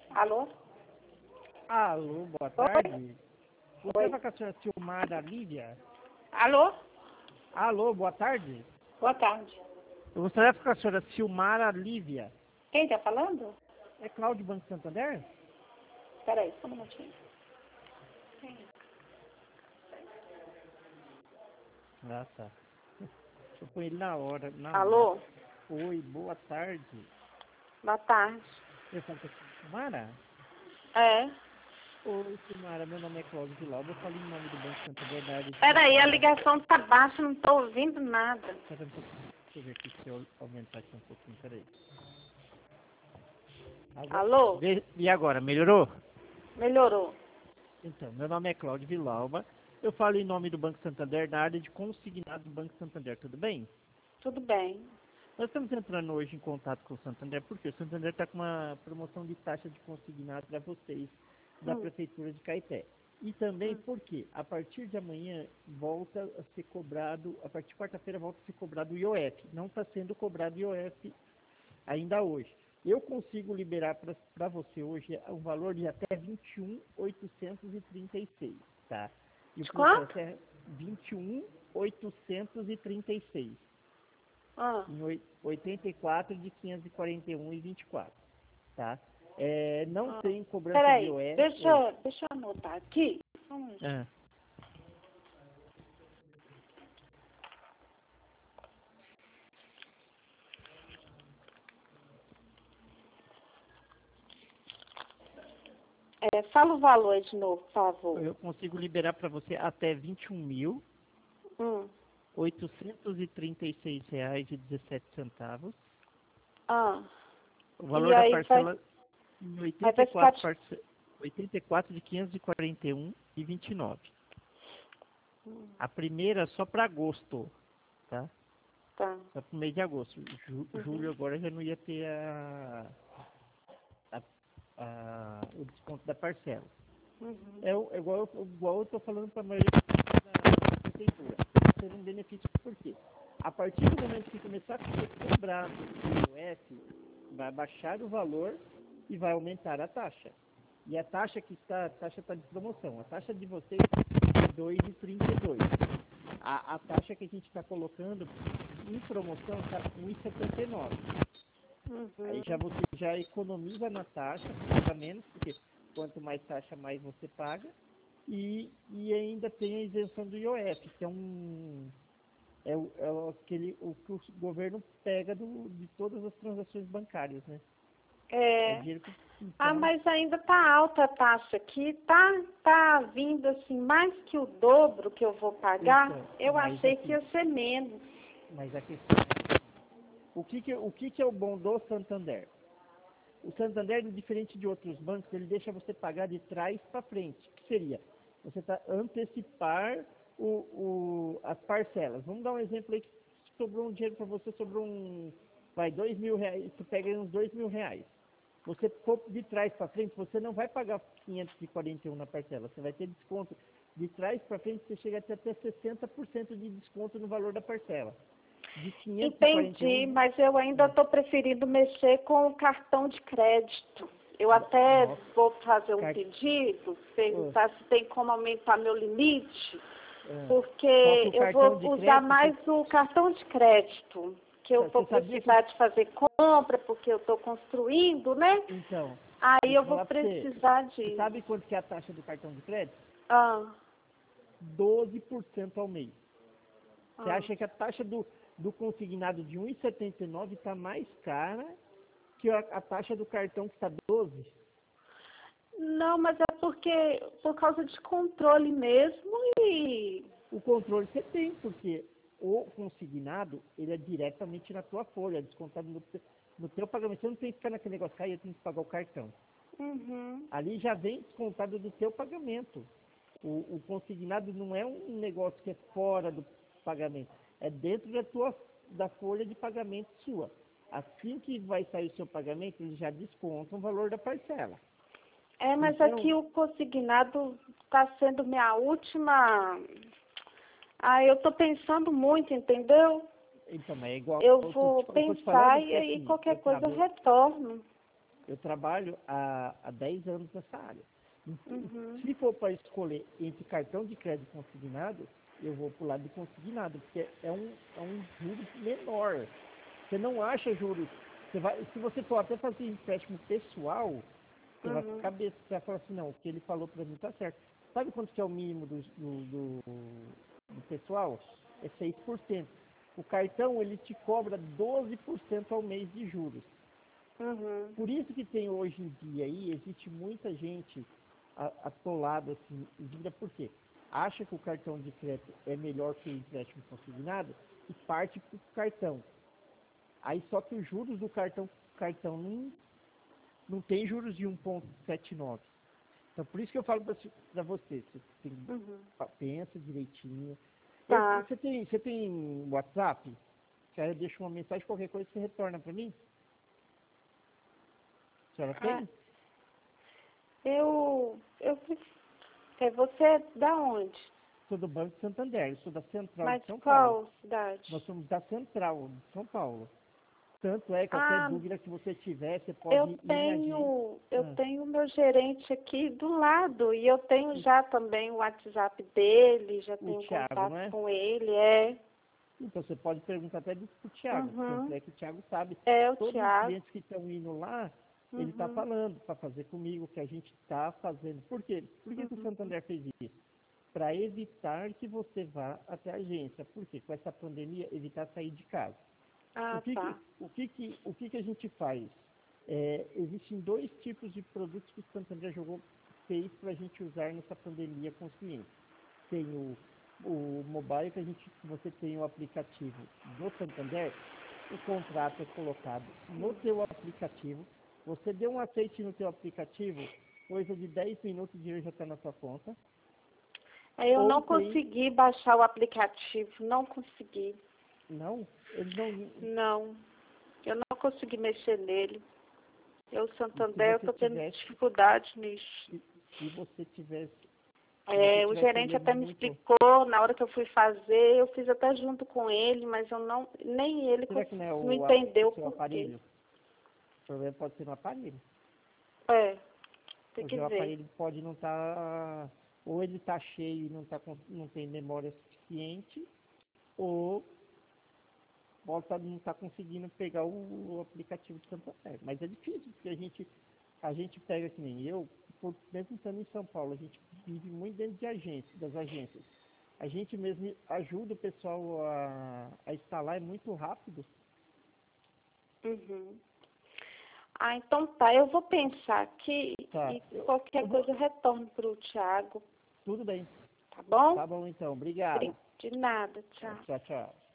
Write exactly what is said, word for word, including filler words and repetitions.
Alô? Alô, boa Oi? tarde. Você Oi. é com a senhora Silmara Lívia? Alô? Alô, boa tarde. Boa tarde. Eu gostaria de falar com a senhora Silmara Lívia. Quem tá falando? É Cláudio Banco Santander? Peraí, só um minutinho. Ah, tá. Eu ponho ele na hora. Na, Alô? na... Oi, boa tarde. Boa tarde. Eu falo com a senhora Silmara? É. Oi, Silmara, meu nome é Cláudio Vilauba. Eu falo em nome do Banco Santander da área de... Peraí, a ligação tá baixa, não tô ouvindo nada. Deixa eu ver aqui se eu aumentar aqui um pouquinho, peraí. Agora... Alô? Vê- E agora, melhorou? Melhorou. Então, meu nome é Cláudio Vilauba. Eu falo em nome do Banco Santander, na área de consignado do Banco Santander, tudo bem? Tudo bem. Nós estamos entrando hoje em contato com o Santander, porque o Santander está com uma promoção de taxa de consignado para vocês da Hum. Prefeitura de Caeté. E também Hum. porque, a partir de amanhã, volta a ser cobrado, a partir de quarta-feira, volta a ser cobrado o I O F. Não está sendo cobrado o I O F ainda hoje. Eu consigo liberar para você hoje um valor de até vinte e um mil oitocentos e trinta e seis, tá? E o De quanto? processo é vinte e um mil oitocentos e trinta e seis, Ah. em oi- oitenta e quatro de quinhentos e quarenta e um e vinte e quatro, tá? É, não Ah. tem cobrança de Peraí, I O F. deixa, Oi. eu- deixa eu anotar aqui. Só um minutinho. Ah, É, fala o valor aí de novo, por favor. eu consigo liberar para você até vinte e um mil Hum. oitocentos e trinta e seis reais e dezessete centavos. Ah. O E valor da aí vai, parcela em aí oitenta vai e ficar... quatro, parce... oitenta e quatro de quinhentos e quarenta e um e vinte e nove. Hum. A primeira só para agosto, tá? Tá. Só para o mês de agosto. Ju- Uhum. Julho agora já não ia ter a, a- a- o desconto da parcela. Uhum. É, o- é igual, eu- igual eu estou falando para a maioria da prefeitura. Vai ser um benefício por quê? A partir do momento que começar a ser cobrado o I O F, vai baixar o valor e vai aumentar a taxa. E a taxa que está, a taxa está de promoção. A taxa de vocês é dois vírgula trinta e dois. A, a taxa que a gente está colocando em promoção está um vírgula setenta e nove. Uhum. Aí já você já economiza na taxa, paga menos, porque quanto mais taxa, mais você paga. E, e ainda tem a isenção do I O F, que é um é, o, é o- aquele o que o governo pega do, de todas as transações bancárias, né? É o É. dinheiro que, Ah, então, mas ainda tá alta a taxa aqui, tá, tá vindo assim mais que o dobro que eu vou pagar. então, Eu mas achei que aqui, ia ser menos. mas a questão é, o que que, o que que é o bom do Santander? O Santander, diferente de outros bancos, ele deixa você pagar de trás para frente. O que seria? Você tá antecipar o, o, as parcelas. Vamos dar um exemplo aí que sobrou um dinheiro para você, sobrou um, vai, dois mil reais, você pega aí uns dois mil reais. Você for de trás para frente, você não vai pagar quinhentos e quarenta e um na parcela, você vai ter desconto. De trás para frente, você chega a ter até sessenta por cento de desconto no valor da parcela. De quinhentos e quarenta e Entendi, um, mas eu ainda estou preferindo mexer com o cartão de crédito. Eu até nossa, vou fazer um car- pedido, perguntar se tem como aumentar meu limite, ah, só que porque o eu vou cartão de usar crédito, mais o cartão de crédito, que eu você, vou você sabia que... precisar de fazer compra, porque eu estou construindo, né? Então, Aí deixa eu eu vou falar para você. precisar Você disso. sabe quanto que é a taxa do cartão de crédito? Ah, doze por cento ao mês. Você ah. acha que a taxa do, do consignado de um vírgula setenta e nove está mais cara que a, a taxa do cartão que está doze? Não, mas é porque por causa de controle mesmo e O controle você tem, porque o consignado, ele é diretamente na tua folha, é descontado no, teu- no teu pagamento. Você não tem que ficar naquele negócio, aí eu tenho que pagar o cartão. uhum. Ali já vem descontado do teu pagamento. O, o consignado não é um negócio que é fora do pagamento, é dentro da tua da folha de pagamento sua. Assim que vai sair o seu pagamento, eles já descontam o valor da parcela. É, mas Então, aqui o consignado está sendo minha última. Ah, eu estou pensando muito, entendeu? então, é igual Eu eu tô, vou te- eu tô te falando pensar porque e aí assim, qualquer eu coisa eu trabalho, retorno. eu trabalho há, há dez anos nessa área. Uhum. Se for para escolher entre cartão de crédito consignado, eu vou para o lado de consignado, porque é um, é um juro menor. Você não acha juros. Você vai, se você for até fazer empréstimo pessoal, você Uhum. vai com a cabeça, você vai falar assim, não, o que ele falou para mim está certo. Sabe quanto que é o mínimo do, do, do, do pessoal? É seis por cento. O cartão, ele te cobra doze por cento ao mês de juros. Uhum. Por isso que tem hoje em dia aí, existe muita gente atolada assim, em dívida, por quê? Acha que o cartão de crédito é melhor que o empréstimo consignado e parte para o cartão. Aí só que os juros do cartão, cartão não, não tem juros de um vírgula setenta e nove. Então por isso que eu falo para você, você tem, Uhum. pensa direitinho. Tá. Você tem, você tem WhatsApp? Que aí eu deixo uma mensagem, qualquer coisa você retorna para mim? A senhora tem? Ah, eu, eu, é, você é da onde? Sou do Banco Santander, eu sou da Central Mas de São Paulo. qual cidade? Nós somos da Central de São Paulo. Tanto é, qualquer Ah, dúvida que você tiver, você pode eu ir na agência. tenho, eu Ah, tenho o meu gerente aqui do lado e eu tenho já também o WhatsApp dele, já o tenho Thiago, contato não é? com ele, é. Então você pode perguntar até do pro Thiago. Tanto Uhum. é que o Thiago sabe. É o Todos os Thiago. clientes que estão indo lá, ele está Uhum. falando para fazer comigo o que a gente está fazendo. Por quê? Por que, que o Uhum. Santander fez isso? Para evitar que você vá até a agência. Por quê? Com essa pandemia, evitar sair de casa. O Ah, que, que, tá. o que, que, o que, que a gente faz? É, existem dois tipos de produtos que o Santander jogou, fez para a gente usar nessa pandemia com os clientes. Tem o, o mobile, que a gente, você tem o aplicativo do Santander, o contrato é colocado no teu aplicativo, você deu um aceite no teu aplicativo, coisa de dez minutos o dinheiro já está na sua conta. Aí eu Ou não tem, consegui baixar o aplicativo, não consegui. não, eles não, Não, eu não consegui mexer nele. Eu, se Santander, eu você estou tendo tivesse, dificuldade nisso. se, se você tivesse, se você É, o tivesse gerente ele até me muito, explicou, na hora que eu fui fazer, eu fiz até junto com ele, mas eu não, nem ele será que não é não o, a- o entendeu o seu porquê. aparelho? O problema pode ser no aparelho. É, tem que Porque o ver. aparelho pode não estar, ou ele está cheio e não, tá, com- não tem memória suficiente, ou pode tá- não está conseguindo pegar o, o aplicativo de Santander. Mas é difícil, porque a gente, a gente pega, que nem eu, por, mesmo estando em São Paulo, a gente vive muito dentro de agências, das agências. A gente mesmo ajuda o pessoal a, a instalar, é muito rápido. Uhum. Ah, então tá, eu vou pensar aqui Tá, e eu, qualquer eu vou, coisa eu retorno para o Thiago, tudo bem. tá bom? Tá bom então, obrigado. Bri- De nada, Tá, tchau. tchau, tchau.